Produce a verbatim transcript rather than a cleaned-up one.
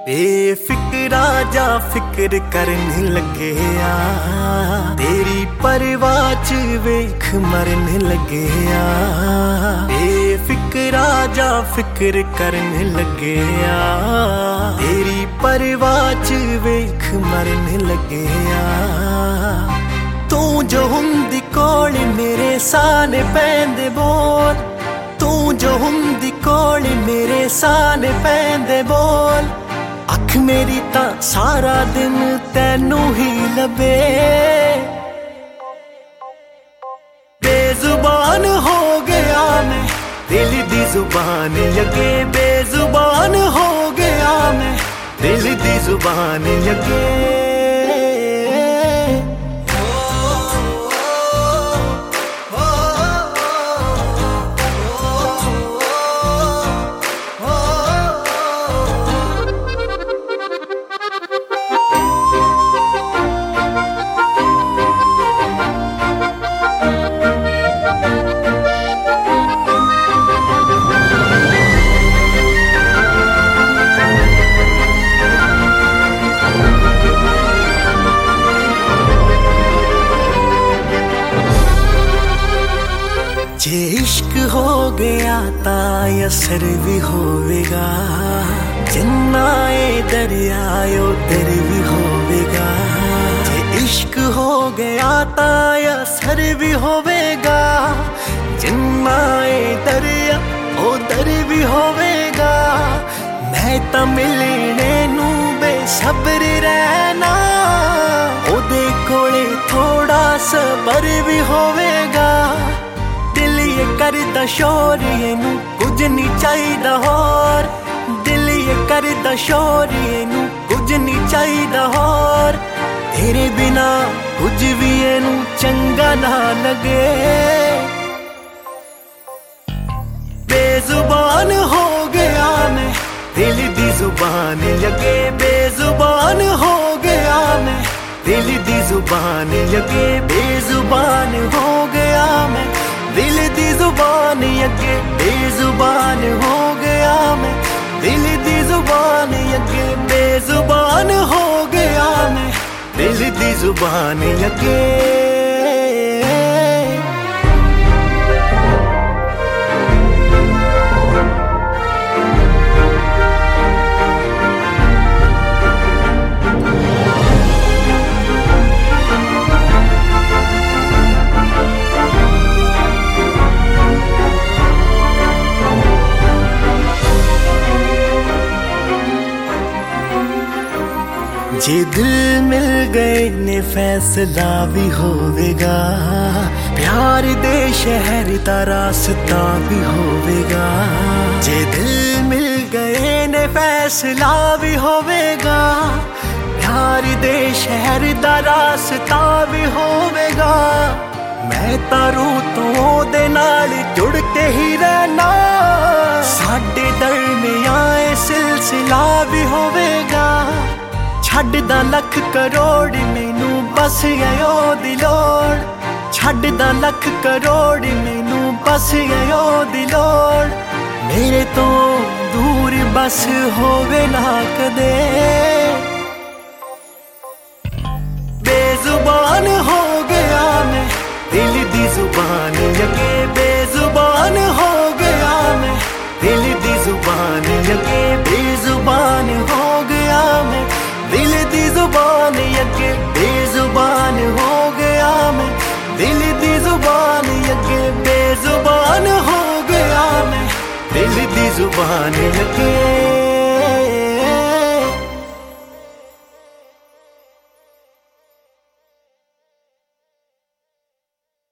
बेफिक्रा जा फिक्र करने लगे आ, तेरी परवाह च वेख मरने लगे आ। बेफिक्रा जा फिक्र करने लगे आ, तेरी परवाह च वेख मरने लगे आ। तू जो हुंदी कोल मेरे साने पैंदे बोल, तू जो हुंदी कोल मेरे साने पैंदे बोल। अख मेरी ता सारा दिन तैनू ही लबे, बेजुबान हो गया मैं दिल दी जुबान लगे। बेजुबान हो गया मैं दिल दी जुबान लगे। जे इश्क हो गया ता असर भी होवेगा, जिन्ना ए दरिया उधर भी होवेगा। जे इश्क हो गया ता असर भी होवेगा, जिन्ना ए दरिया उधर भी होवेगा। मैं ता मिलने नू बेसब्र रहना, ओदे कोले थोड़ा सबर भी होवेगा। दिल ये करदा शोर इनू कुछ नहीं चाहिदा होर, दिल ये करदा शोर इनू कुछ नहीं चाहिदा होर। तेरे बिना कुछ भी इनू चंगा ना लगे। बेजुबान हो गया मैं दिल दी जुबान लगे। बेजुबान हो गया मैं दिल दी जुबान लगे। बेजुबान हो गया मैं दिल दी जुबान अगे। बेजुबान हो गया मैं दिल दी जुबान अगे। बेजुबान हो गया मैं दिल दी जुबान अगे। जे दिल मिल गए ने फैसला भी होवेगा, प्यार दे शहर दा रास्ता भी होवेगा। जे दिल मिल गए ने फैसला भी होवेगा, प्यार दे शहर दा रास्ता भी होवेगा। मैं तारू तो दे नाल जुड़ के ही रहना, साडे दरमियां सिलसिला भी होवेगा। छड्डदा लख करोड़ मैनू बस आयो दिलोड़, छड्डदा लख करोड़ मैनू बस आयो दिलोड़। मेरे तो दूर बस होवे ना कदे। बेजुबान हो गया मैं दिल दी जुबान लगे। बेजुबान हो गया मैं दिल दी जुबान लगे। बेजुबान हो गया मैं दिल दी जुबान अगे। बेजुबान हो गया मैं दिल दी जुबान अगे। बेजुबान हो गया मैं दिल दी जुबान अगे।